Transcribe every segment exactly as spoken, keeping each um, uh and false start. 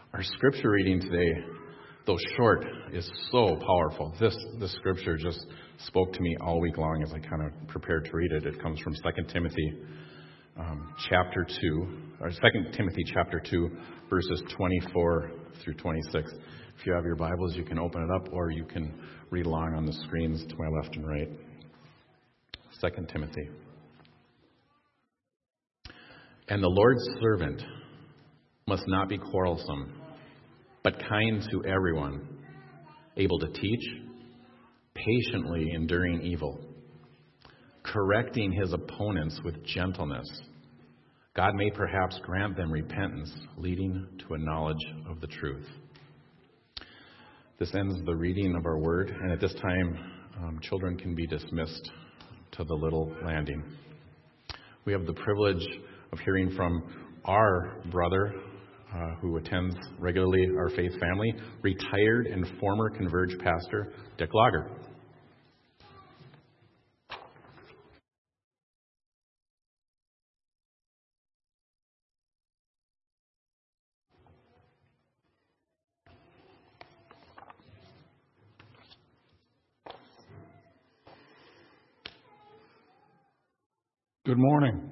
Our scripture reading today, though short, is so powerful. This this scripture just spoke to me all week long as I kind of prepared to read it. It comes from Second Timothy um, chapter two, or Second Timothy chapter two, verses twenty-four through twenty-six. If you have your Bibles, you can open it up, or you can read along on the screens to my left and right. Second Timothy. And the Lord's servant must not be quarrelsome, but kind to everyone, able to teach, patiently enduring evil, correcting his opponents with gentleness. God may perhaps grant them repentance, leading to a knowledge of the truth. This ends the reading of our word, and at this time, um, children can be dismissed to the little landing. We have the privilege of hearing from our brother, uh, who attends regularly our faith family, retired and former Converge pastor, Dick Lager. Good morning.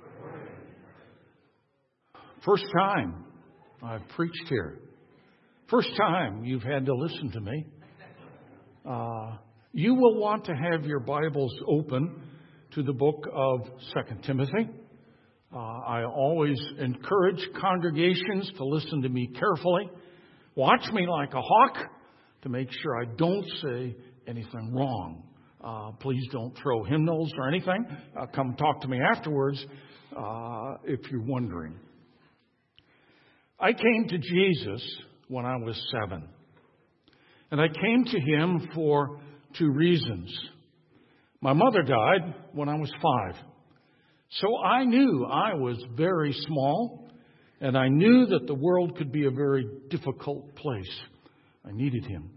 First time I've preached here. First time you've had to listen to me. Uh, you will want to have your Bibles open to the book of Second Timothy. Uh, I always encourage congregations to listen to me carefully. Watch me like a hawk to make sure I don't say anything wrong. Uh, please don't throw hymnals or anything. Uh, come talk to me afterwards uh, if you're wondering. I came to Jesus when I was seven. And I came to him for two reasons. My mother died when I was five. So I knew I was very small, and I knew that the world could be a very difficult place. I needed him.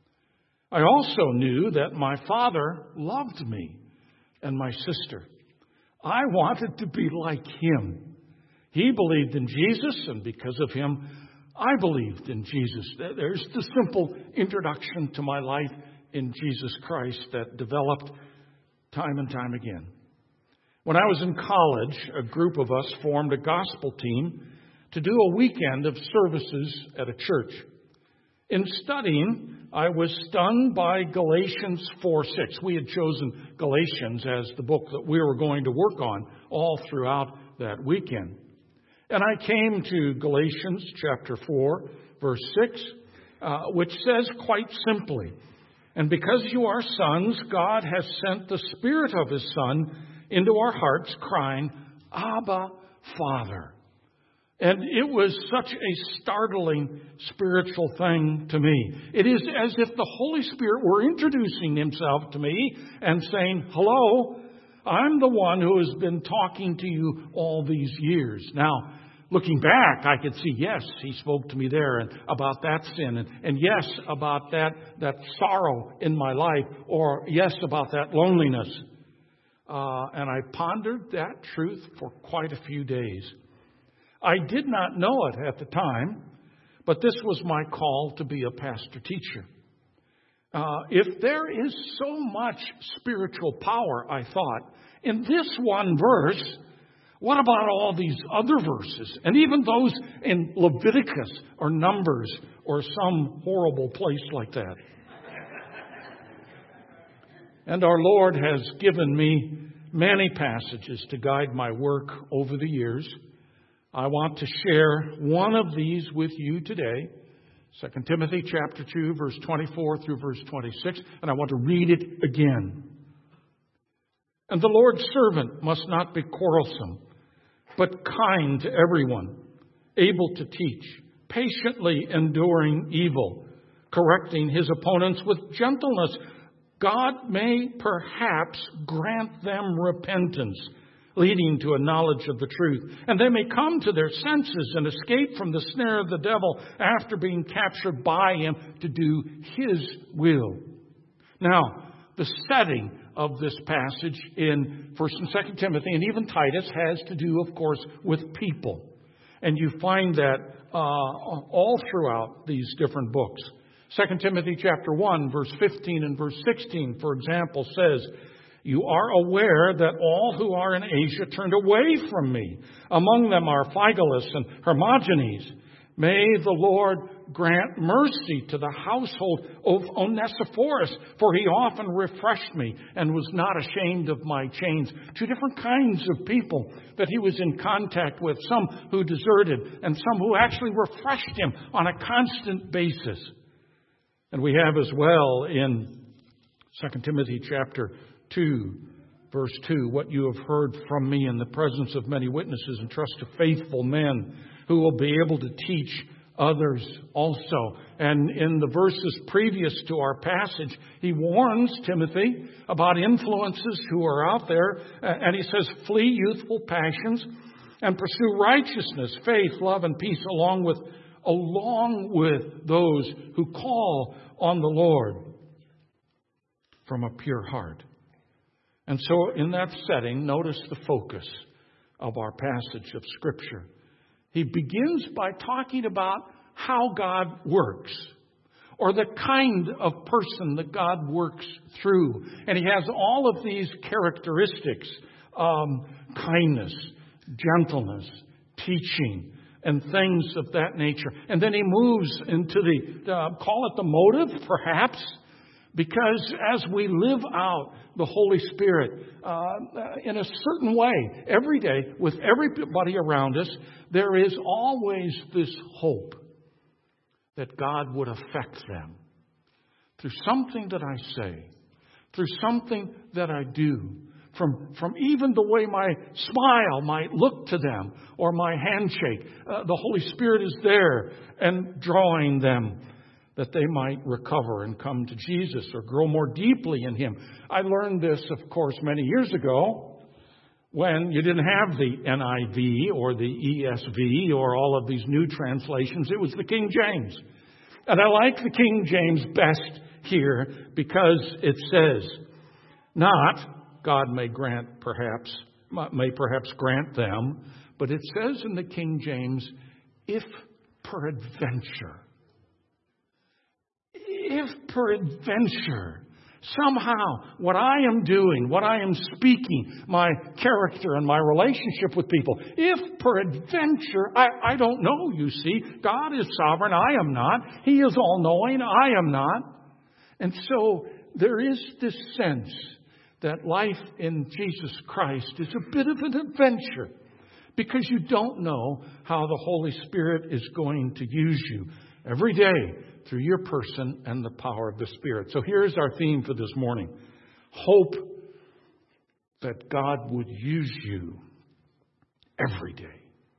I also knew that my father loved me and my sister. I wanted to be like him. He believed in Jesus, and because of him, I believed in Jesus. There's the simple introduction to my life in Jesus Christ that developed time and time again. When I was in college, a group of us formed a gospel team to do a weekend of services at a church. In studying, I was stunned by Galatians four six. We had chosen Galatians as the book that we were going to work on all throughout that weekend. And I came to Galatians chapter four, verse six, uh, which says quite simply, "And because you are sons, God has sent the Spirit of His Son into our hearts, crying, 'Abba, Father.'" And it was such a startling spiritual thing to me. It is as if the Holy Spirit were introducing Himself to me and saying, "Hello, I'm the one who has been talking to you all these years." Now, looking back, I could see, yes, He spoke to me there and about that sin, and, and yes, about that, that sorrow in my life, or yes, about that loneliness. Uh, and I pondered that truth for quite a few days. I did not know it at the time, but this was my call to be a pastor-teacher. Uh, if there is so much spiritual power, I thought, in this one verse, what about all these other verses? And even those in Leviticus or Numbers or some horrible place like that. And our Lord has given me many passages to guide my work over the years. I want to share one of these with you today, Second Timothy chapter two, verse twenty-four through verse twenty-six, and I want to read it again. "And the Lord's servant must not be quarrelsome, but kind to everyone, able to teach, patiently enduring evil, correcting his opponents with gentleness. God may perhaps grant them repentance, leading to a knowledge of the truth, and they may come to their senses and escape from the snare of the devil after being captured by him to do his will." Now, the setting of this passage in First and Second Timothy and even Titus has to do, of course, with people. And you find that uh, all throughout these different books. Second Timothy chapter one, verse fifteen and verse sixteen, for example, says, "You are aware that all who are in Asia turned away from me. Among them are Phygelus and Hermogenes. May the Lord grant mercy to the household of Onesiphorus, for he often refreshed me and was not ashamed of my chains." Two different kinds of people that he was in contact with, some who deserted and some who actually refreshed him on a constant basis. And we have as well in Second Timothy chapter two, verse two, "What you have heard from me in the presence of many witnesses, entrust to faithful men who will be able to teach others also." And in the verses previous to our passage, he warns Timothy about influences who are out there. And he says, "Flee youthful passions and pursue righteousness, faith, love, and peace along with, along with those who call on the Lord from a pure heart." And so in that setting, notice the focus of our passage of Scripture. He begins by talking about how God works, or the kind of person that God works through. And he has all of these characteristics, um, kindness, gentleness, teaching, and things of that nature. And then he moves into the, uh, call it the motive, perhaps, because as we live out the Holy Spirit uh, in a certain way, every day, with everybody around us, there is always this hope that God would affect them through something that I say, through something that I do, from, from even the way my smile might look to them or my handshake. Uh, the Holy Spirit is there and drawing them, that they might recover and come to Jesus or grow more deeply in Him. I learned this, of course, many years ago when you didn't have the N I V or the E S V or all of these new translations. It was the King James. And I like the King James best here because it says, not God may grant perhaps, may perhaps grant them, but it says in the King James, if peradventure. If peradventure, somehow, what I am doing, what I am speaking, my character and my relationship with people, if peradventure, I, I don't know, you see. God is sovereign, I am not. He is all-knowing, I am not. And so there is this sense that life in Jesus Christ is a bit of an adventure, because you don't know how the Holy Spirit is going to use you every day through your person and the power of the Spirit. So here's our theme for this morning. Hope that God would use you every day.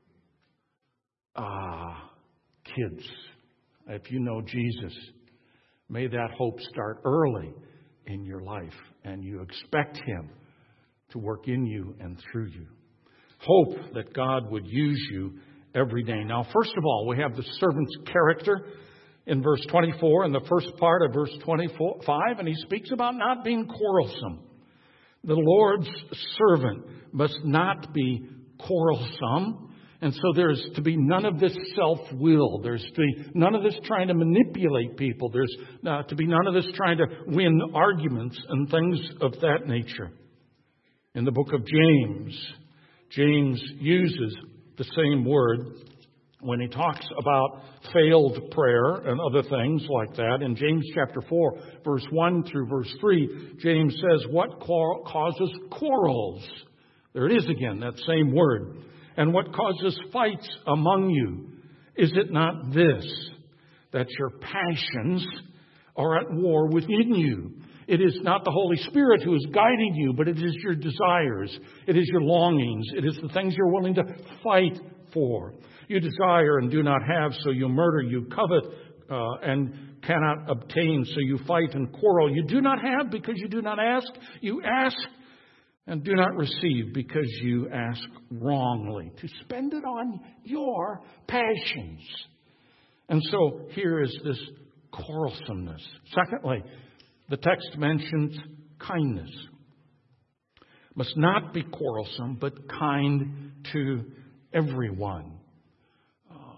Ah, kids, if you know Jesus, may that hope start early in your life and you expect Him to work in you and through you. Hope that God would use you every day. Now, first of all, we have the servant's character in verse twenty-four, in the first part of verse twenty-five, and he speaks about not being quarrelsome. The Lord's servant must not be quarrelsome. And so there's to be none of this self-will. There's to be none of this trying to manipulate people. There's uh, to be none of this trying to win arguments and things of that nature. In the book of James, James uses the same word when he talks about failed prayer and other things like that. In James chapter four, verse one through verse three, James says, what causes quarrels? There it is again, that same word. And what causes fights among you? Is it not this, that your passions are at war within you? It is not the Holy Spirit who is guiding you, but it is your desires. It is your longings. It is the things you're willing to fight for. You desire and do not have, so you murder. You covet uh, and cannot obtain, so you fight and quarrel. You do not have because you do not ask. You ask and do not receive because you ask wrongly, to spend it on your passions. And so here is this quarrelsomeness. Secondly, the text mentions kindness. Must not be quarrelsome, but kind to everyone. Uh,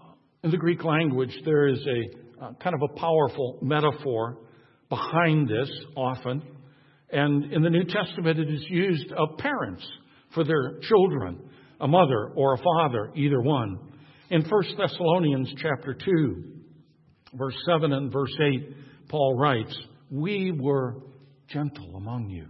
In the Greek language, there is a uh, kind of a powerful metaphor behind this often. And in the New Testament, it is used of parents for their children, a mother or a father, either one. In First Thessalonians chapter two, verse seven and verse eight, Paul writes, "We were gentle among you,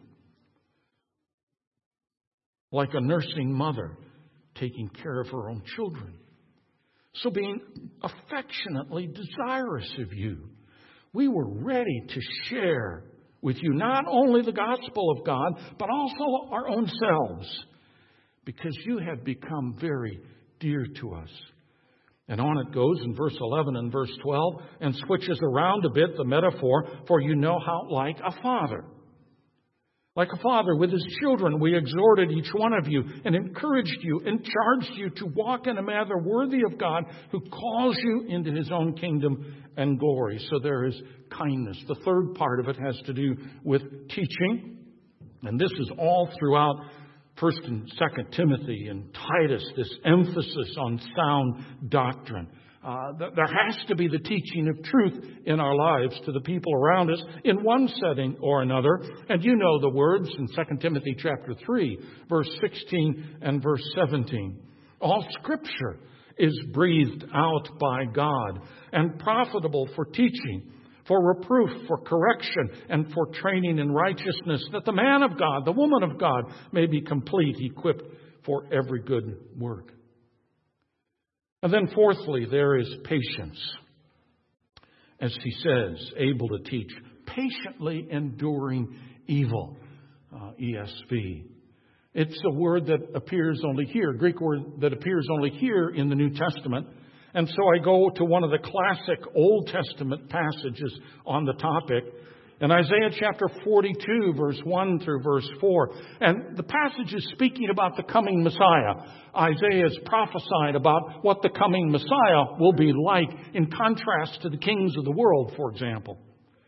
like a nursing mother taking care of her own children. So being affectionately desirous of you, we were ready to share with you not only the gospel of God, but also our own selves, because you have become very dear to us." And on it goes in verse eleven and verse twelve, and switches around a bit the metaphor, "For you know how like a father. Like a father with his children, we exhorted each one of you and encouraged you and charged you to walk in a manner worthy of God who calls you into his own kingdom and glory." So there is kindness. The third part of it has to do with teaching. And this is all throughout First and Second Timothy and Titus, this emphasis on sound doctrine. Uh, there has to be the teaching of truth in our lives to the people around us in one setting or another. And you know the words in Second Timothy chapter three, verse sixteen and verse seventeen. All Scripture is breathed out by God and profitable for teaching, for reproof, for correction, and for training in righteousness, that the man of God, the woman of God, may be complete, equipped for every good work. And then fourthly, there is patience. As he says, able to teach, patiently enduring evil, uh, E S V. It's a word that appears only here, a Greek word that appears only here in the New Testament. And so I go to one of the classic Old Testament passages on the topic, in Isaiah chapter forty-two, verse one through verse four. And the passage is speaking about the coming Messiah. Isaiah is prophesied about what the coming Messiah will be like in contrast to the kings of the world, for example.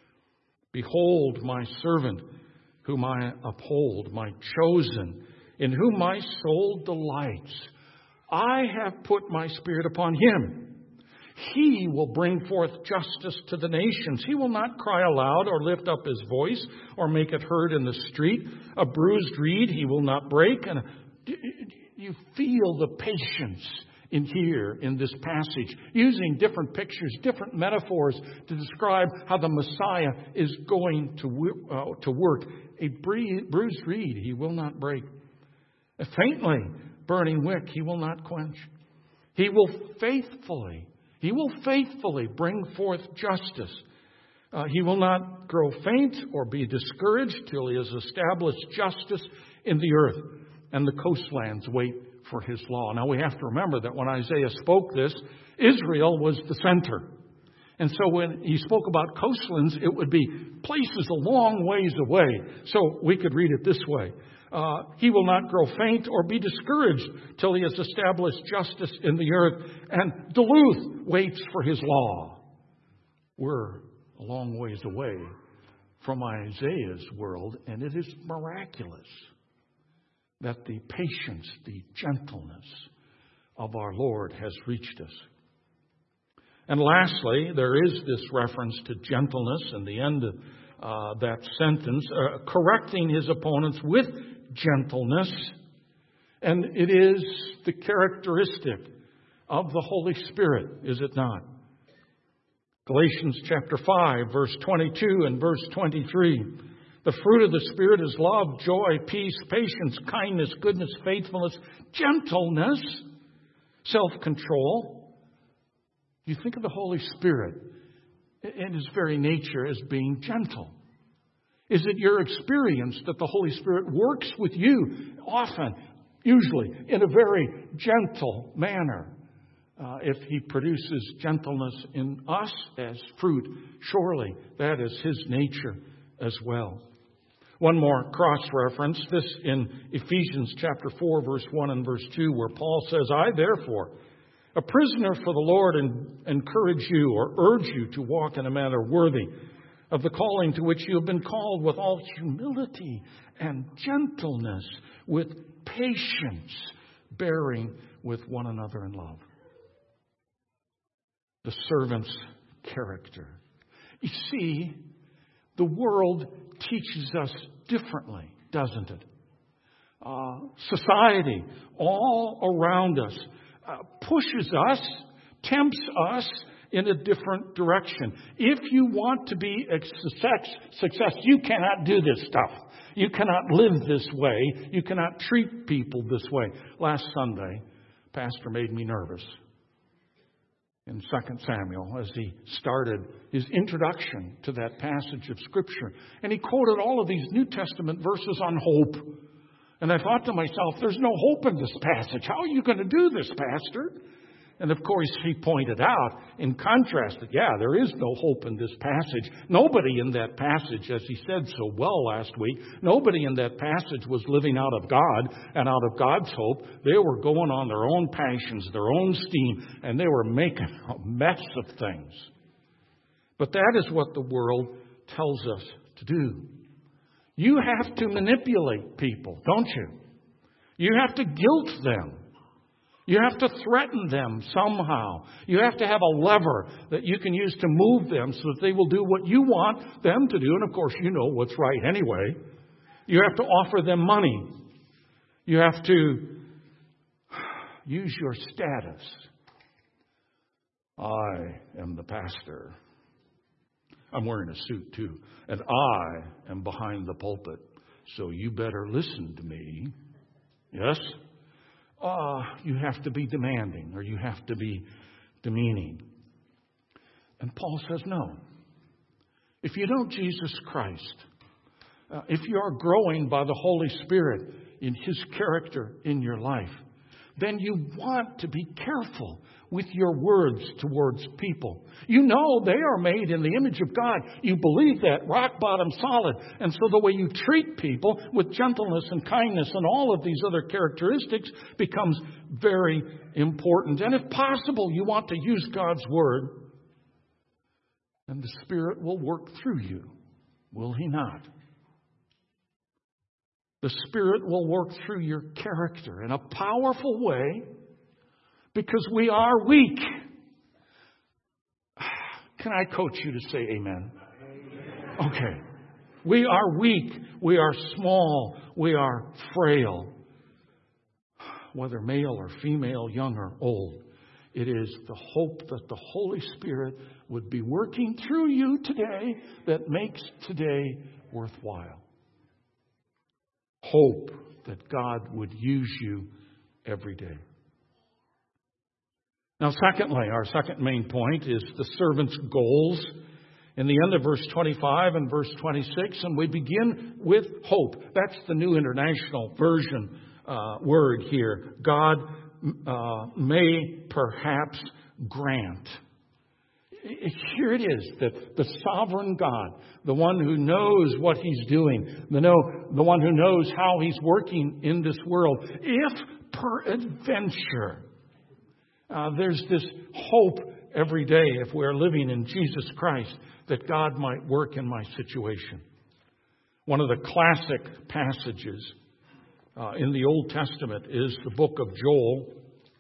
"Behold my servant, whom I uphold, my chosen, in whom my soul delights. I have put my spirit upon him. He will bring forth justice to the nations. He will not cry aloud or lift up his voice or make it heard in the street. A bruised reed he will not break." And you feel the patience in here in this passage, using different pictures, different metaphors to describe how the Messiah is going to, uh, to work. A bruised reed he will not break. A faintly burning wick he will not quench. He will faithfully, he will faithfully bring forth justice. Uh, he will not grow faint or be discouraged till he has established justice in the earth, and the coastlands wait for his law. Now we have to remember that when Isaiah spoke this, Israel was the center. And so when he spoke about coastlands, it would be places a long ways away. So we could read it this way. Uh, he will not grow faint or be discouraged till he has established justice in the earth, and Duluth waits for his law. We're a long ways away from Isaiah's world, and it is miraculous that the patience, the gentleness of our Lord has reached us. And lastly, there is this reference to gentleness in the end of uh, that sentence, uh, correcting his opponents with gentleness. And it is the characteristic of the Holy Spirit, is it not? Galatians chapter five, verse twenty-two and verse twenty-three. The fruit of the Spirit is love, joy, peace, patience, kindness, goodness, faithfulness, gentleness, self-control. You think of the Holy Spirit in his very nature as being gentle. Is it your experience that the Holy Spirit works with you often, usually, in a very gentle manner? Uh, if he produces gentleness in us as fruit, surely that is his nature as well. One more cross-reference, this in Ephesians chapter four, verse one and verse two, where Paul says, "I therefore, a prisoner for the Lord, encourage you or urge you to walk in a manner worthy of the calling to which you have been called, with all humility and gentleness, with patience, bearing with one another in love." the servant's character. You see, the world teaches us differently, doesn't it? Uh, society all around us uh, pushes us, tempts us in a different direction. If you want to be a success, success, you cannot do this stuff. You cannot live this way. You cannot treat people this way. Last Sunday, Pastor made me nervous in Second Samuel as he started his introduction to that passage of Scripture. And he quoted all of these New Testament verses on hope. And I thought to myself, there's no hope in this passage. How are you going to do this, Pastor? And of course, he pointed out, in contrast, that, yeah, there is no hope in this passage. Nobody in that passage, as he said so well last week, nobody in that passage was living out of God and out of God's hope. They were going on their own passions, their own steam, and they were making a mess of things. But that is what the world tells us to do. You have to manipulate people, don't you? You have to guilt them. You have to threaten them somehow. You have to have a lever that you can use to move them so that they will do what you want them to do. And of course, you know what's right anyway. You have to offer them money. You have to use your status. I am the pastor. I'm wearing a suit too. And I am behind the pulpit. So you better listen to me. Yes? Uh, you have to be demanding or you have to be demeaning. And Paul says no. If you know Jesus Christ, uh, if you are growing by the Holy Spirit in His character in your life, then you want to be careful with your words towards people. You know they are made in the image of God. You believe that, rock bottom solid. And so the way you treat people with gentleness and kindness and all of these other characteristics becomes very important. And if possible, you want to use God's Word, and the Spirit will work through you, will He not? The Spirit will work through your character in a powerful way because we are weak. Can I coach you to say amen? Okay. We are weak. We are small. We are frail. Whether male or female, young or old. It is the hope that the Holy Spirit would be working through you today that makes today worthwhile. Hope that God would use you every day. Now, secondly, our second main point is the servant's goals. In the end of verse twenty-five and verse twenty-six, and we begin with hope. That's the New International Version uh, word here. God uh, may perhaps grant. Here it is, that the sovereign God, the one who knows what He's doing, the, know, the one who knows how He's working in this world, if peradventure uh, there's this hope every day, if we're living in Jesus Christ, that God might work in my situation. One of the classic passages uh, in the Old Testament is the book of Joel,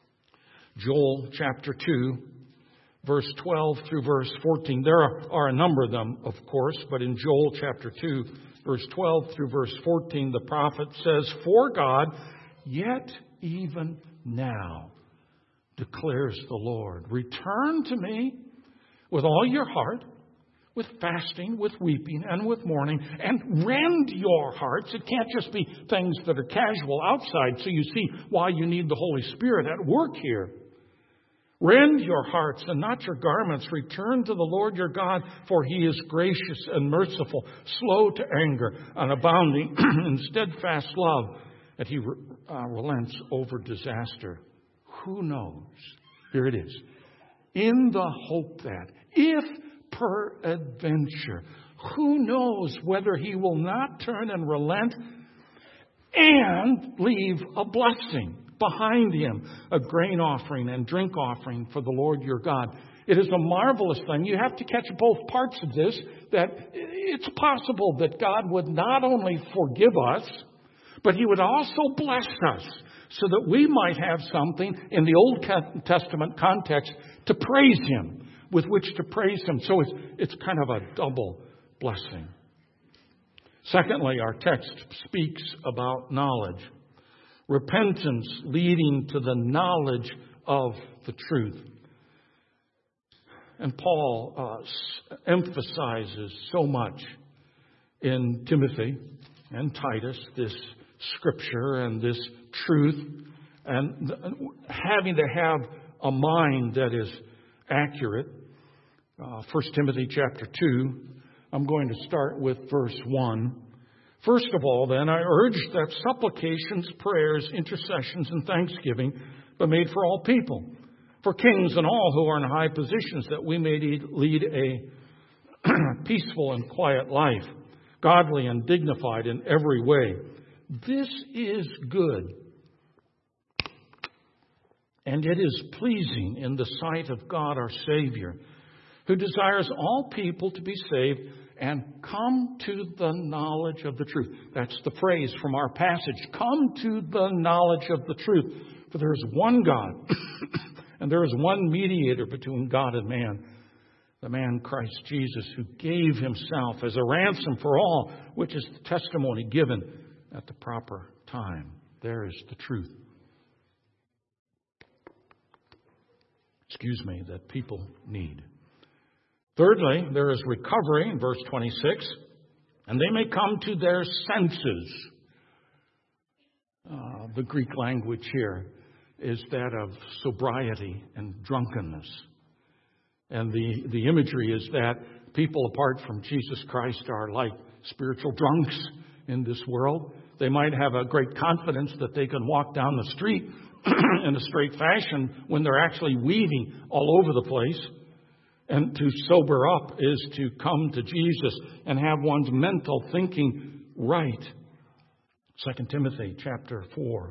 Joel chapter two. Verse twelve through verse fourteen. There are, are a number of them, of course, but in Joel chapter two, verse twelve through verse fourteen, the prophet says, "For God, yet even now, declares the Lord, return to me with all your heart, with fasting, with weeping, and with mourning, and rend your hearts." It can't just be things that are casual outside, so you see why you need the Holy Spirit at work here. Rend your hearts and not your garments. Return to the Lord your God, for He is gracious and merciful, slow to anger, and abounding in steadfast love, that He uh, relents over disaster. Who knows? Here it is. In the hope that, if peradventure, who knows whether He will not turn and relent and leave a blessing behind Him, a grain offering and drink offering for the Lord your God. It is a marvelous thing. You have to catch both parts of this, that it's possible that God would not only forgive us, but He would also bless us so that we might have something in the Old Testament context to praise Him. with which to praise Him. So it's, it's kind of a double blessing. Secondly, our text speaks about knowledge. Repentance leading to the knowledge of the truth. And Paul uh, emphasizes so much in Timothy and Titus this scripture and this truth, and having to have a mind that is accurate. Uh, First Timothy chapter two, I'm going to start with verse one. First of all, then, I urge that supplications, prayers, intercessions, and thanksgiving be made for all people, for kings and all who are in high positions, that we may lead a peaceful and quiet life, godly and dignified in every way. This is good, and it is pleasing in the sight of God our Savior, who desires all people to be saved and come to the knowledge of the truth. That's the phrase from our passage. Come to the knowledge of the truth. For there is one God, and there is one mediator between God and man, the man Christ Jesus, who gave Himself as a ransom for all, which is the testimony given at the proper time. There is the truth. Excuse me, that people need. Thirdly, there is recovery in verse twenty-six, and they may come to their senses. Uh, the Greek language here is that of sobriety and drunkenness. And the, the imagery is that people apart from Jesus Christ are like spiritual drunks in this world. They might have a great confidence that they can walk down the street in a straight fashion when they're actually weaving all over the place. And to sober up is to come to Jesus and have one's mental thinking right. Second Timothy chapter four,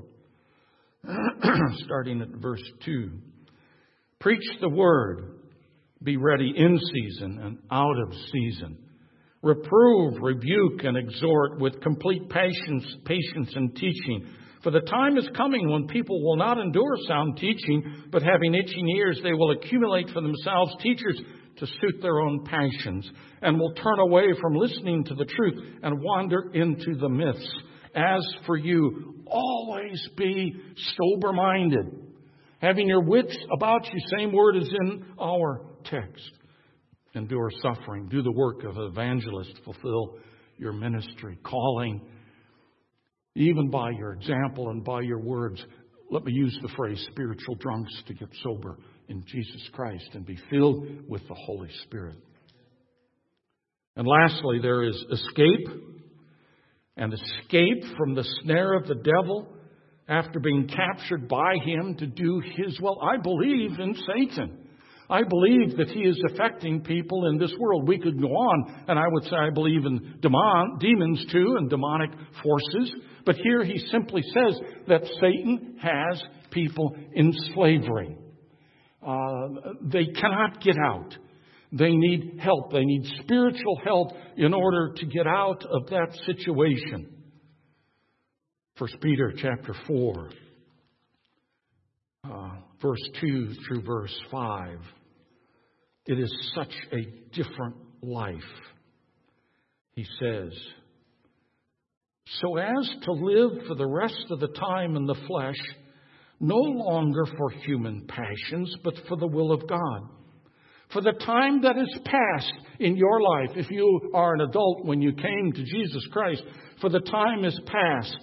starting at verse two. Preach the word, be ready in season and out of season. Reprove, rebuke, and exhort with complete patience, patience and teaching. For the time is coming when people will not endure sound teaching, but having itching ears, they will accumulate for themselves teachers to suit their own passions, and will turn away from listening to the truth and wander into the myths. As for you, always be sober-minded, having your wits about you. Same word as in our text. Endure suffering. Do the work of an evangelist. Fulfill your ministry, calling. Even by your example and by your words, let me use the phrase spiritual drunks to get sober in Jesus Christ and be filled with the Holy Spirit. And lastly, there is escape. And escape from the snare of the devil after being captured by him to do his will. I believe in Satan. I believe that he is affecting people in this world. We could go on, and I would say I believe in demon, demons too, and demonic forces. But here he simply says that Satan has people in slavery. Uh, they cannot get out. They need help. They need spiritual help in order to get out of that situation. First Peter chapter four, uh, verse two through verse five. It is such a different life. He says, so as to live for the rest of the time in the flesh, no longer for human passions, but for the will of God. For the time that is past in your life, if you are an adult when you came to Jesus Christ, for the time is past.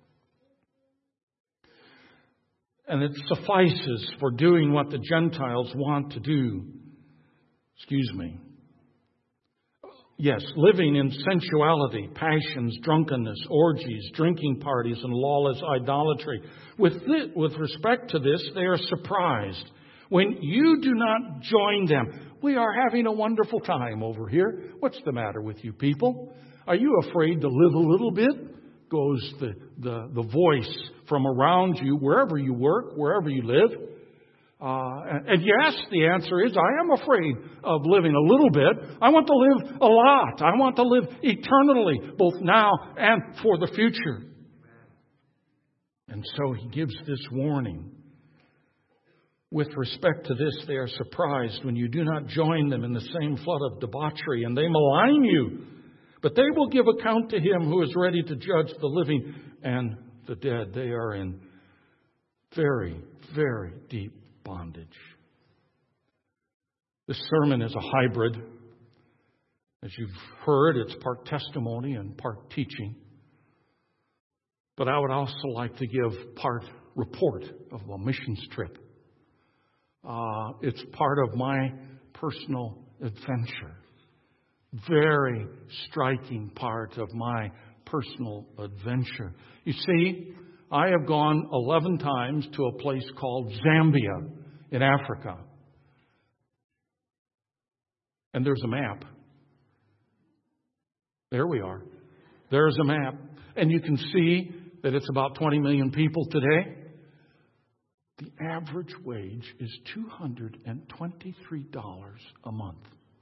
And it suffices for doing what the Gentiles want to do. Excuse me. Yes, living in sensuality, passions, drunkenness, orgies, drinking parties, and lawless idolatry. With this, with respect to this, they are surprised when you do not join them. We are having a wonderful time over here. What's the matter with you people? Are you afraid to live a little bit? Goes the, the, the voice from around you, wherever you work, wherever you live. Uh, and, and yes, the answer is, I am afraid of living a little bit. I want to live a lot. I want to live eternally, both now and for the future. And so he gives this warning. with respect to this, they are surprised when you do not join them in the same flood of debauchery, and they malign you. But they will give account to him who is ready to judge the living and the dead. They are in very, very deep bondage. This sermon is a hybrid. As you've heard, it's part testimony and part teaching. But I would also like to give part report of a missions trip. Uh, it's part of my personal adventure. Very striking part of my personal adventure. You see, I have gone eleven times to a place called Zambia in Africa. And there's a map. There we are. There's a map. And you can see that it's about twenty million people today. The average wage is two hundred twenty-three dollars a month.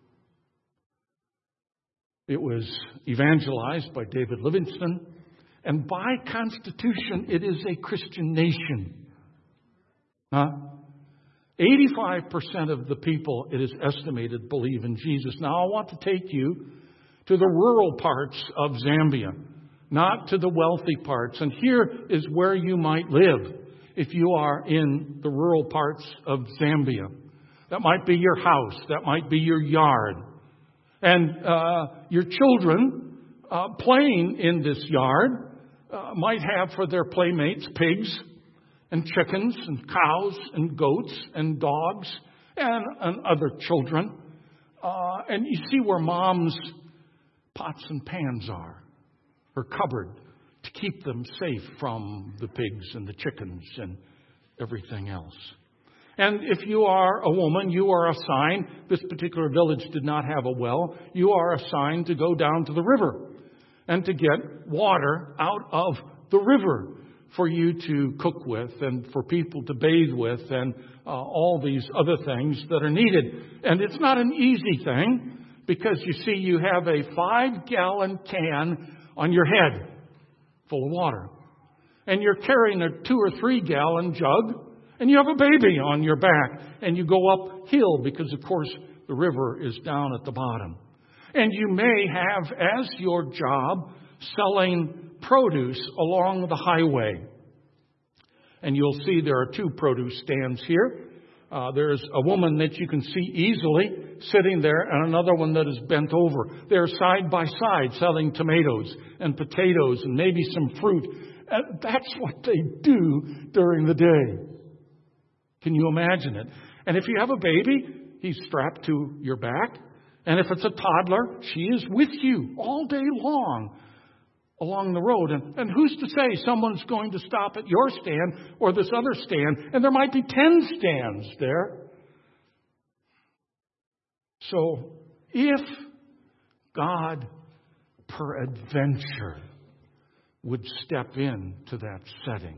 It was evangelized by David Livingstone, and by constitution, it is a Christian nation. Huh? eighty-five percent of the people, it is estimated, believe in Jesus. Now, I want to take you to the rural parts of Zambia, not to the wealthy parts. And here is where you might live if you are in the rural parts of Zambia. That might be your house. That might be your yard. And uh, your children uh, playing in this yard uh, might have for their playmates pigs and chickens and cows and goats and dogs and, and other children. Uh, and you see where mom's pots and pans are, her cupboard, to keep them safe from the pigs and the chickens and everything else. And if you are a woman, you are assigned, this particular village did not have a well, you are assigned to go down to the river and to get water out of the river for you to cook with and for people to bathe with and uh, all these other things that are needed. And it's not an easy thing because, you see, you have a five-gallon can on your head full of water. And you're carrying a two- or three-gallon jug, and you have a baby on your back. And you go uphill because, of course, the river is down at the bottom. And you may have as your job selling produce along the highway. And you'll see there are two produce stands here. Uh, there's a woman that you can see easily sitting there and another one that is bent over. They're side by side selling tomatoes and potatoes and maybe some fruit. And that's what they do during the day. Can you imagine it? And if you have a baby, he's strapped to your back. And if it's a toddler, she is with you all day long along the road. And, and who's to say someone's going to stop at your stand or this other stand, and there might be ten stands there. So if God, peradventure, would step in to that setting,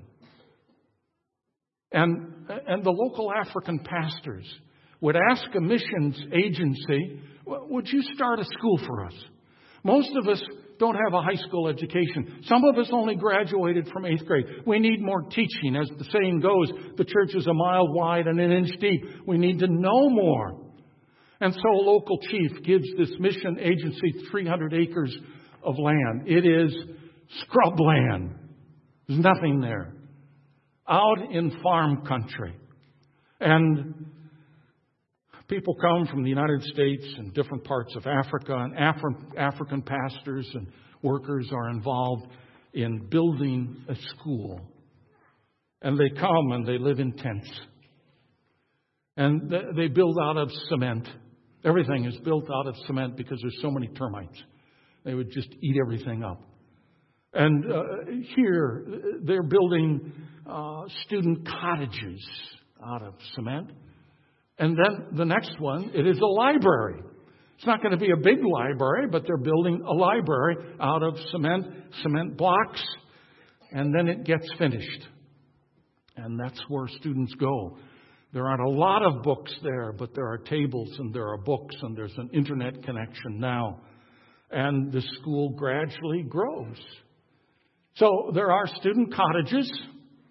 and, and the local African pastors would ask a missions agency, would you start a school for us? Most of us don't have a high school education. Some of us only graduated from eighth grade. We need more teaching. As the saying goes, the church is a mile wide and an inch deep. We need to know more. And so a local chief gives this mission agency three hundred acres of land. It is scrubland. There's nothing there. Out in farm country. And people come from the United States and different parts of Africa, and Afri- African pastors and workers are involved in building a school. And they come and they live in tents. And they build out of cement. Everything is built out of cement because there's so many termites. They would just eat everything up. And uh, here, they're building uh, student cottages out of cement. And then the next one, it is a library. It's not going to be a big library, but they're building a library out of cement, cement blocks, and then it gets finished. And that's where students go. There aren't a lot of books there, but there are tables and there are books and there's an internet connection now. And the school gradually grows. So there are student cottages.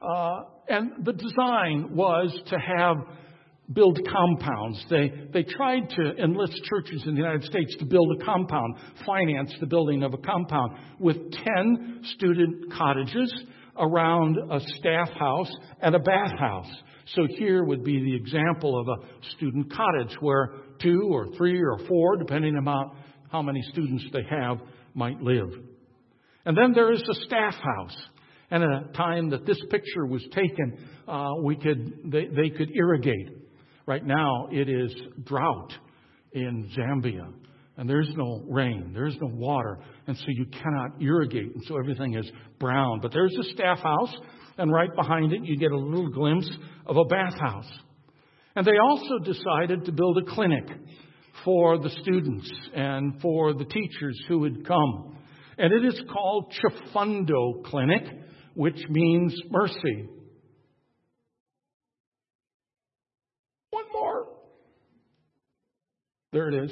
Uh, and the design was to have build compounds. They they tried to enlist churches in the United States to build a compound, finance the building of a compound with ten student cottages around a staff house and a bathhouse. So here would be the example of a student cottage where two or three or four, depending on how many students they have, might live. And then there is a staff house. And at a time that this picture was taken, uh, we could they, they could irrigate. Right now it is drought in Zambia. And there's no rain. There's no water. And so you cannot irrigate. And so everything is brown. But there's a staff house. And right behind it, you get a little glimpse of a bathhouse. And they also decided to build a clinic for the students and for the teachers who would come. And it is called Chifundo Clinic, which means mercy. One more. There it is.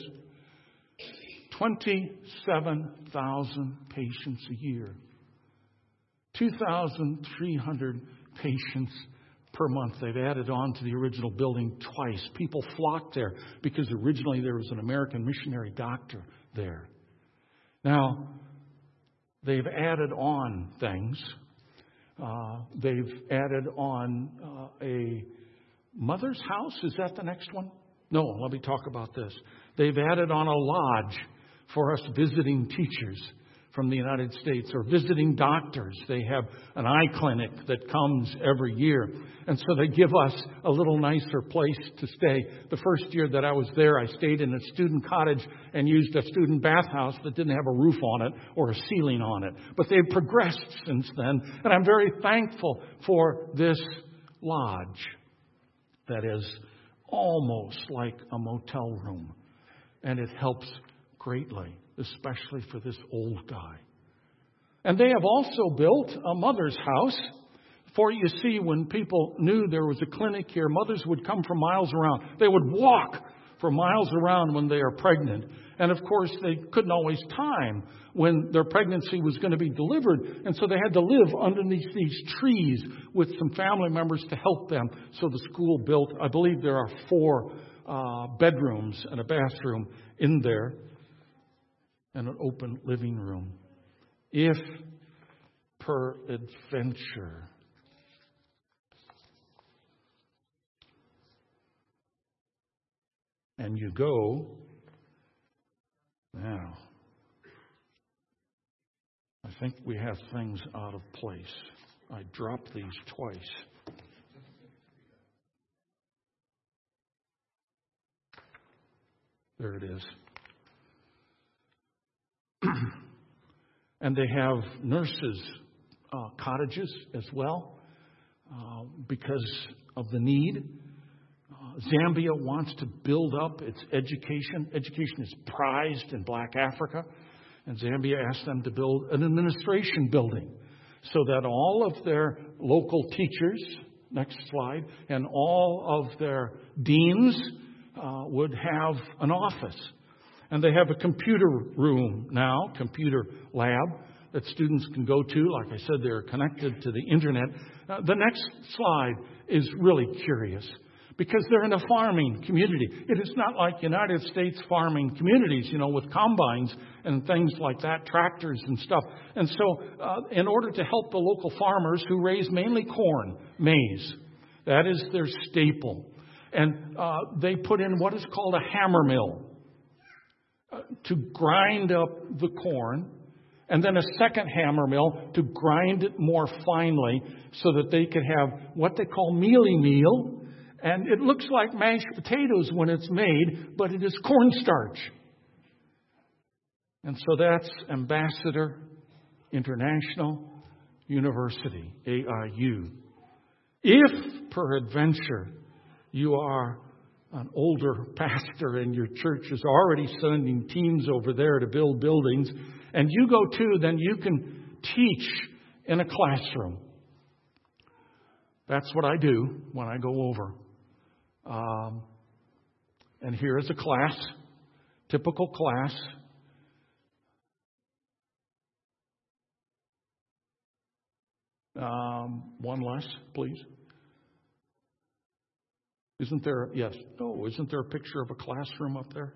twenty-seven thousand patients a year. two thousand three hundred patients per month. They've added on to the original building twice. People flocked there because originally there was an American missionary doctor there. Now, they've added on things. Uh, they've added on uh, a mother's house. Is that the next one? No, let me talk about this. They've added on a lodge for us visiting teachers from the United States or visiting doctors. They have an eye clinic that comes every year. And so they give us a little nicer place to stay. The first year that I was there, I stayed in a student cottage and used a student bathhouse that didn't have a roof on it or a ceiling on it. But they've progressed since then. And I'm very thankful for this lodge that is almost like a motel room. And it helps greatly, especially for this old guy. And they have also built a mother's house. For you see, when people knew there was a clinic here, mothers would come from miles around. They would walk for miles around when they are pregnant. And of course, they couldn't always time when their pregnancy was going to be delivered. And so they had to live underneath these trees with some family members to help them. So the school built, I believe there are four uh, bedrooms and a bathroom in there, and an open living room. If peradventure and you go now, I think we have things out of place. I dropped these twice. There it is. And they have nurses' uh, cottages as well uh, because of the need. Uh, Zambia wants to build up its education. Education is prized in Black Africa. And Zambia asked them to build an administration building so that all of their local teachers, next slide, and all of their deans uh, would have an office. And they have a computer room now, computer lab, that students can go to. Like I said, they're connected to the internet. Uh, the next slide is really curious because they're in a farming community. It is not like United States farming communities, you know, with combines and things like that, tractors and stuff. And so uh, in order to help the local farmers who raise mainly corn, maize, that is their staple. And uh, they put in what is called a hammer mill to grind up the corn, and then a second hammer mill to grind it more finely so that they could have what they call mealy meal. And it looks like mashed potatoes when it's made, but it is cornstarch. And so that's Ambassador International University, A I U. If, peradventure, you are an older pastor and your church is already sending teams over there to build buildings, and you go too, then you can teach in a classroom. That's what I do when I go over. Um, and here is a class, typical class. Um, one less, please. Isn't there, yes, no, isn't there a picture of a classroom up there?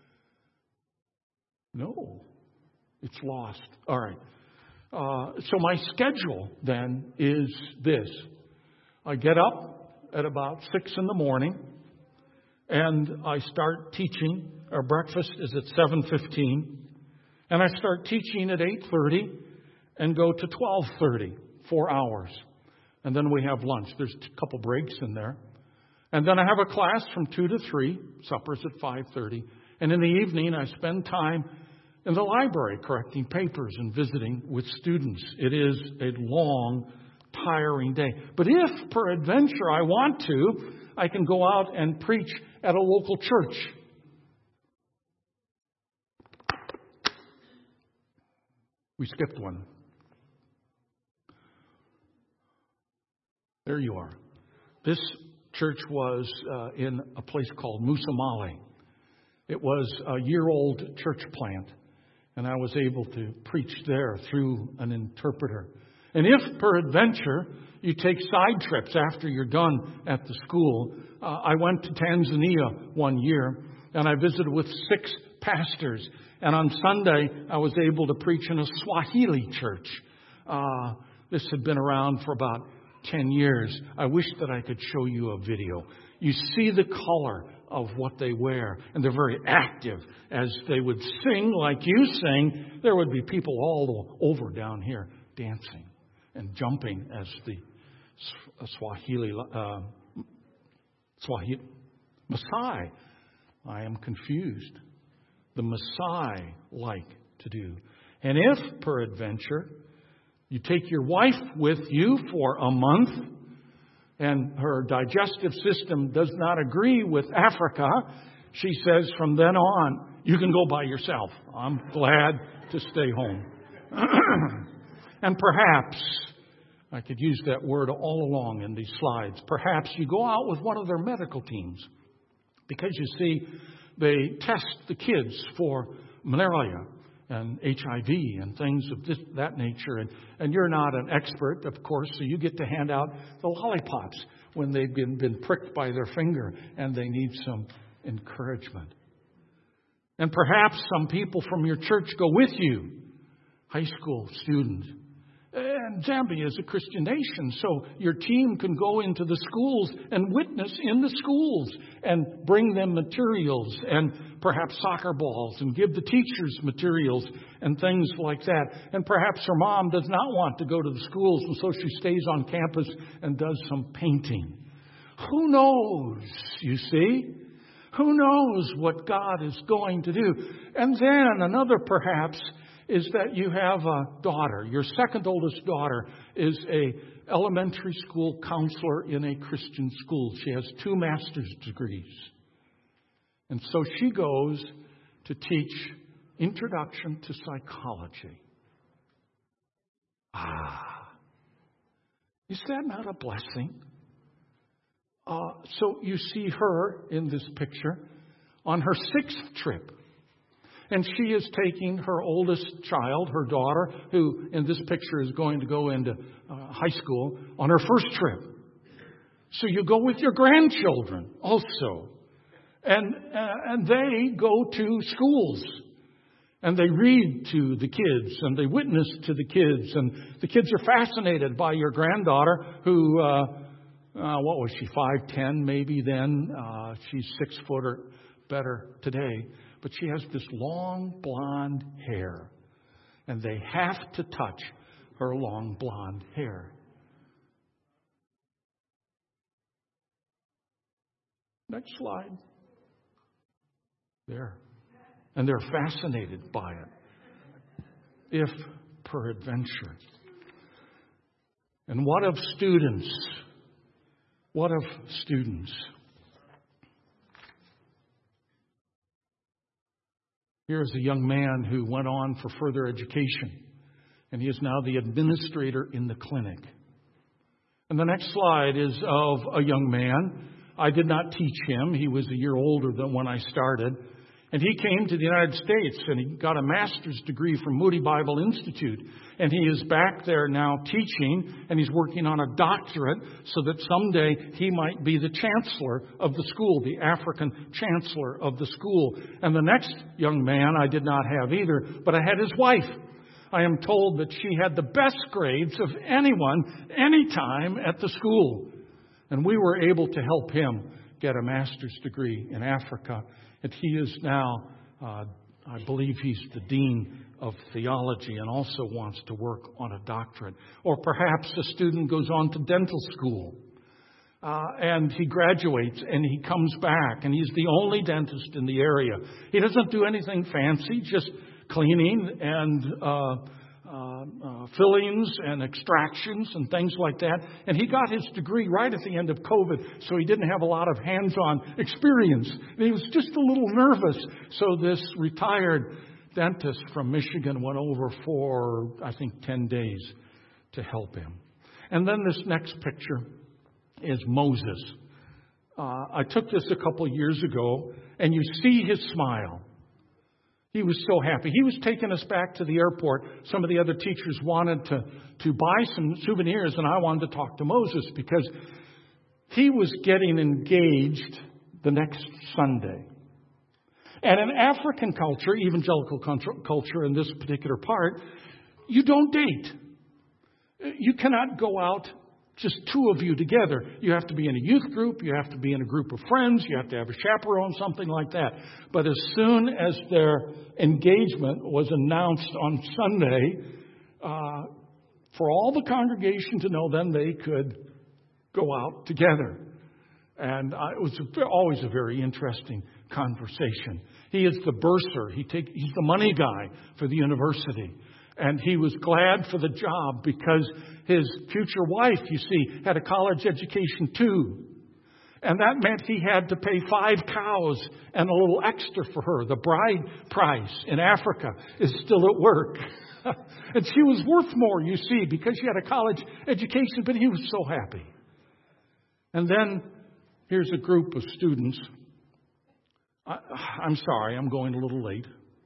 No, it's lost. All right. Uh, so my schedule then is this. I get up at about six in the morning and I start teaching. Our breakfast is at seven fifteen. And I start teaching at eight thirty and go to twelve thirty, four hours. And then we have lunch. There's a couple breaks in there. And then I have a class from two to three. Supper's at five thirty. And in the evening, I spend time in the library correcting papers and visiting with students. It is a long, tiring day. But if, peradventure, I want to, I can go out and preach at a local church. We skipped one. There you are. This church was uh, in a place called Musamali. It was a year-old church plant, and I was able to preach there through an interpreter. And if, peradventure, you take side trips after you're done at the school, uh, I went to Tanzania one year, and I visited with six pastors. And on Sunday, I was able to preach in a Swahili church. Uh, this had been around for about ten years. I wish that I could show you a video. You see the color of what they wear, and they're very active. As they would sing like you sing, there would be people all over down here dancing and jumping as the Swahili, uh, Swahili, Maasai. I am confused. The Maasai like to do. And if, peradventure, you take your wife with you for a month and her digestive system does not agree with Africa, she says from then on, you can go by yourself. I'm glad to stay home. And perhaps, I could use that word all along in these slides, perhaps you go out with one of their medical teams. Because you see, they test the kids for malaria and H I V and things of this, that nature. And, and you're not an expert, of course, so you get to hand out the lollipops when they've been, been pricked by their finger and they need some encouragement. And perhaps some people from your church go with you, high school students. And Zambia is a Christian nation, so your team can go into the schools and witness in the schools and bring them materials and perhaps soccer balls and give the teachers materials and things like that. And perhaps her mom does not want to go to the schools, and so she stays on campus and does some painting. Who knows, you see? Who knows what God is going to do? And then another perhaps is that you have a daughter. Your second oldest daughter is a elementary school counselor in a Christian school. She has two master's degrees. And so she goes to teach Introduction to Psychology. Ah, is that not a blessing? Uh, so you see her in this picture on her sixth trip. And she is taking her oldest child, her daughter, who in this picture is going to go into uh, high school, on her first trip. So you go with your grandchildren also. And, uh, and they go to schools. And they read to the kids and they witness to the kids. And the kids are fascinated by your granddaughter who, uh, uh, what was she, five ten maybe then? Uh, she's six foot or better today. But she has this long blonde hair. And they have to touch her long blonde hair. Next slide. There. And they're fascinated by it. If peradventure. And what of students? What of students? Here's a young man who went on for further education, and he is now the administrator in the clinic. And the next slide is of a young man. I did not teach him. He was a year older than when I started. And he came to the United States and he got a master's degree from Moody Bible Institute. And he is back there now teaching, and he's working on a doctorate so that someday he might be the chancellor of the school, the African chancellor of the school. And the next young man I did not have either, but I had his wife. I am told that she had the best grades of anyone, anytime at the school. And we were able to help him get a master's degree in Africa. And he is now, uh, I believe he's the dean of theology and also wants to work on a doctorate. Or perhaps a student goes on to dental school. Uh, and he graduates and he comes back and he's the only dentist in the area. He doesn't do anything fancy, just cleaning and uh, uh, uh, fillings and extractions and things like that. And he got his degree right at the end of COVID, so he didn't have a lot of hands-on experience. And he was just a little nervous. So this retired dentist from Michigan went over for, I think, ten days to help him. And then this next picture is Moses. Uh, I took this a couple years ago, and you see his smile. He was so happy. He was taking us back to the airport. Some of the other teachers wanted to, to buy some souvenirs, and I wanted to talk to Moses because he was getting engaged the next Sunday. And in African culture, evangelical culture in this particular part, you don't date. You cannot go out just two of you together. You have to be in a youth group. You have to be in a group of friends. You have to have a chaperone, something like that. But as soon as their engagement was announced on Sunday, uh, for all the congregation to know, then they could go out together. And uh, it was a, always a very interesting conversation. He is the bursar. He take, he's the money guy for the university. And he was glad for the job because his future wife, you see, had a college education too. And that meant he had to pay five cows and a little extra for her. The bride price in Africa is still at work. And she was worth more, you see, because she had a college education, but he was so happy. And then here's a group of students. I, I'm sorry, I'm going a little late.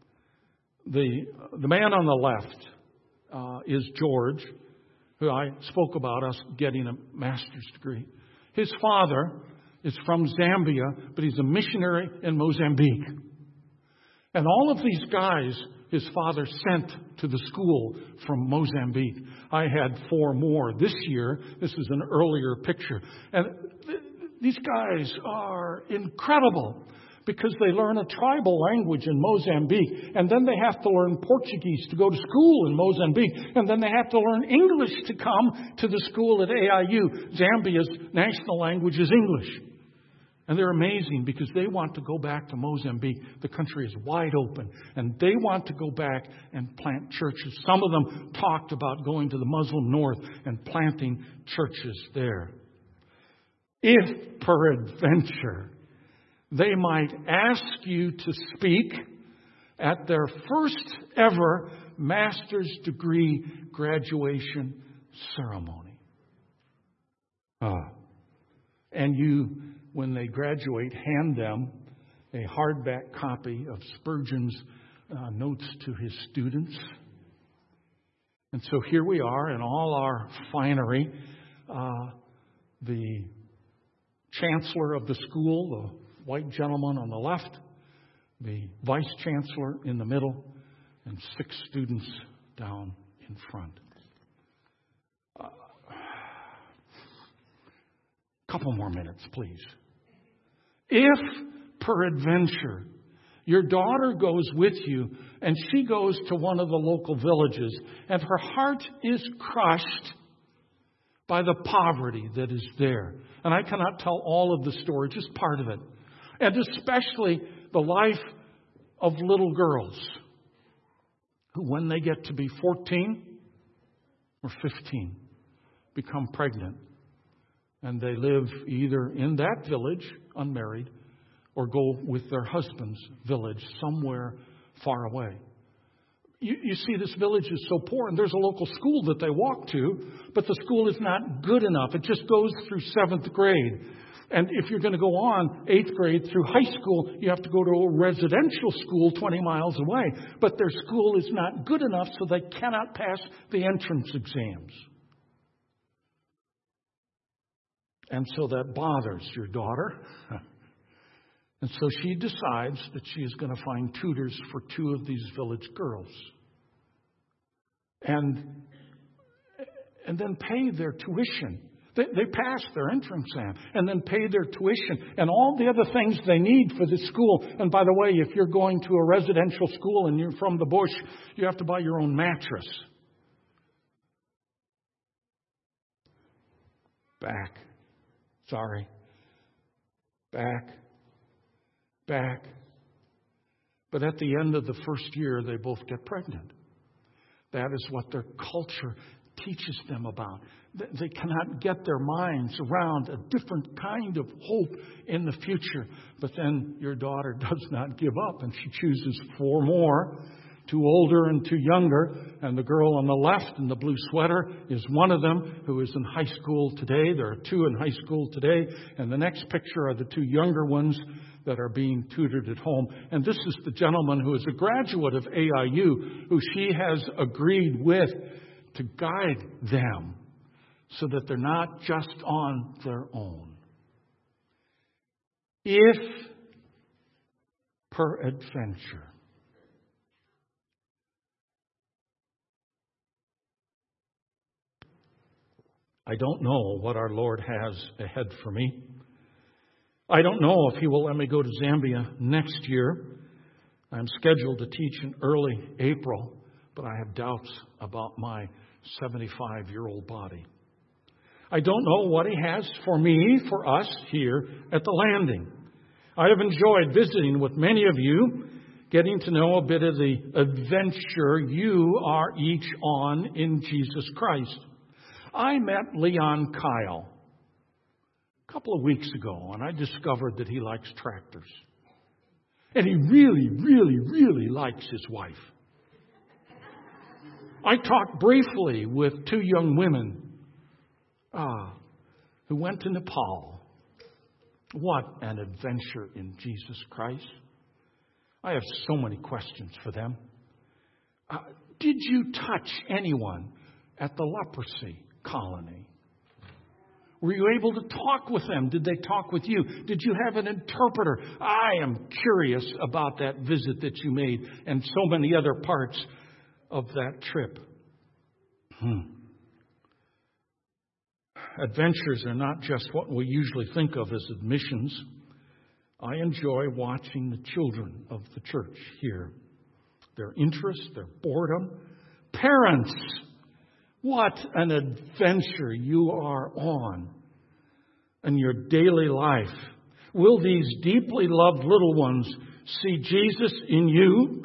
The the man on the left uh, is George, who I spoke about us getting a master's degree. His father is from Zambia, but he's a missionary in Mozambique. And all of these guys, his father sent to the school from Mozambique. I had four more this year. This is an earlier picture. And th- these guys are incredible, because they learn a tribal language in Mozambique, and then they have to learn Portuguese to go to school in Mozambique, and then they have to learn English to come to the school at A I U. Zambia's national language is English. And they're amazing because they want to go back to Mozambique. The country is wide open, and they want to go back and plant churches. Some of them talked about going to the Muslim North and planting churches there. If peradventure they might ask you to speak at their first ever master's degree graduation ceremony. Ah. And you, when they graduate, hand them a hardback copy of Spurgeon's uh, notes to his students. And so here we are in all our finery. Uh, the chancellor of the school, the white gentleman on the left, the vice chancellor in the middle, and six students down in front. A uh, couple more minutes, please. If peradventure your daughter goes with you and she goes to one of the local villages and her heart is crushed by the poverty that is there, and I cannot tell all of the story, just part of it, and especially the life of little girls who, when they get to be fourteen or fifteen, become pregnant. And they live either in that village, unmarried, or go with their husband's village somewhere far away. You, you see, this village is so poor, and there's a local school that they walk to, but the school is not good enough. It just goes through seventh grade. And if you're going to go on eighth grade through high school, you have to go to a residential school twenty miles away. But their school is not good enough, so they cannot pass the entrance exams. And so that bothers your daughter. And so she decides that she is going to find tutors for two of these village girls. And, and then pay their tuition. They, they pass their entrance exam and then pay their tuition and all the other things they need for the school. And by the way, if you're going to a residential school and you're from the bush, you have to buy your own mattress. Back. Sorry. Back. Back. But at the end of the first year, they both get pregnant. That is what their culture teaches them about. They cannot get their minds around a different kind of hope in the future. But then your daughter does not give up, and she chooses four more, two older and two younger. And the girl on the left in the blue sweater is one of them who is in high school today. There are two in high school today. And the next picture are the two younger ones that are being tutored at home. And this is the gentleman who is a graduate of A I U, who she has agreed with to guide them so that they're not just on their own. If, peradventure, I don't know what our Lord has ahead for me. I don't know if He will let me go to Zambia next year. I'm scheduled to teach in early April, but I have doubts about my seventy-five-year-old body. I don't know what He has for me, for us here at the Landing. I have enjoyed visiting with many of you, getting to know a bit of the adventure you are each on in Jesus Christ. I met Leon Kyle a couple of weeks ago, and I discovered that he likes tractors. And he really, really, really likes his wife. I talked briefly with two young women uh, who went to Nepal. What an adventure in Jesus Christ. I have so many questions for them. Uh, did you touch anyone at the leprosy colony? Were you able to talk with them? Did they talk with you? Did you have an interpreter? I am curious about that visit that you made and so many other parts of that trip. Hmm. Adventures are not just what we usually think of as admissions. I enjoy watching the children of the church here. Their interest, their boredom. Parents, what an adventure you are on in your daily life. Will these deeply loved little ones see Jesus in you?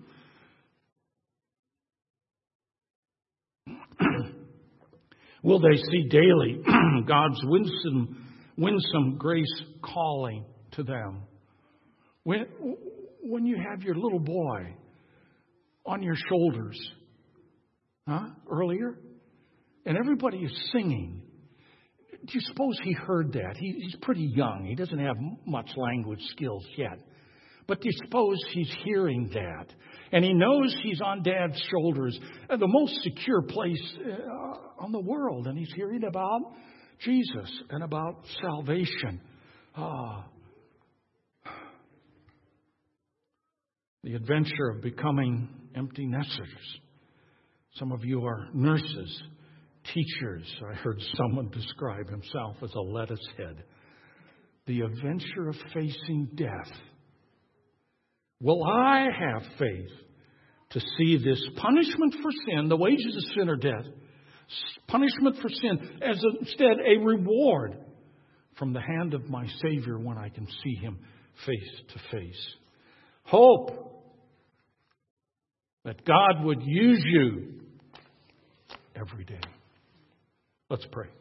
Will they see daily God's winsome, winsome grace calling to them? When, when you have your little boy on your shoulders, huh, earlier, and everybody is singing, do you suppose he heard that? He, he's pretty young. He doesn't have much language skills yet. But do you suppose he's hearing that? And he knows he's on Dad's shoulders, uh, the most secure place uh, on the world. And he's hearing about Jesus and about salvation. Ah, the adventure of becoming empty nesters. Some of you are nurses, teachers. I heard someone describe himself as a lettuce head. The adventure of facing death. Will I have faith to see this punishment for sin, the wages of sin are death, punishment for sin, as instead a reward from the hand of my Savior when I can see Him face to face? Hope that God would use you every day. Let's pray.